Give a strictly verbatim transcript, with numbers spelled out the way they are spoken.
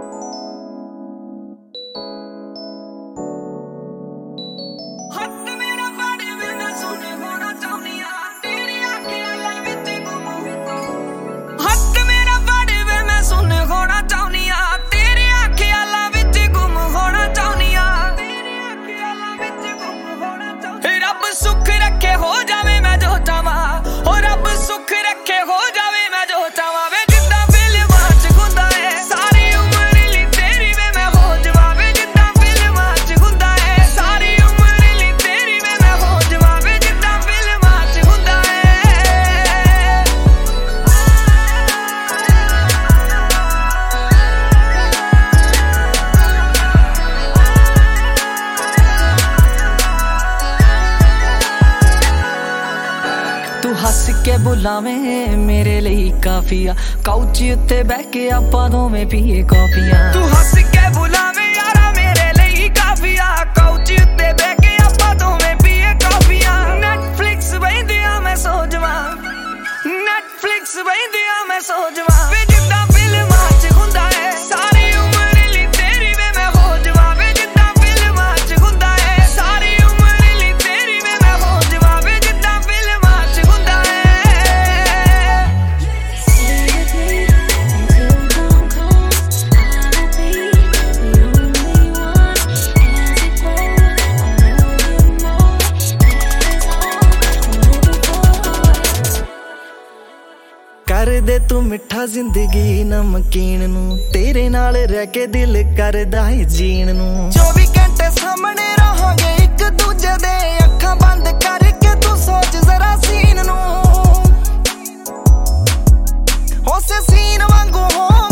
तू हस के बुलावे मेरे लिए काफी आ काउची उत्ते बह के आपां दोवें पीए कॉफियां तू हस के बुलावे यारा मेरे लिए काफी आ काउची उत्ते बह के आपां दोवें पीए कॉफियां नेटफ्लिक्स बहिंदियां मैं सो जावां नेटफ्लिक्स बहिंदियां मैं सो जावां वे जिद्दां फिल्मां च हुंदा है सारी उम्र लिए तेरी वे मैं हो जावां वे जिद्दां फिल्मां च हुंदा है सारी उम्र लिए तेरी वे मैं हो जावां वे जिद्दां फिल्मां च हुंदा है कर दे तू मिठा जिंदगी नमकीन नू तेरे नाल रह के दिल करदा है जीण नू चौबीस घंटे सामने रहांगे एक दूजे दे अखां बंद करके तू सोच जरा सीन नू उस सीन वांगू हो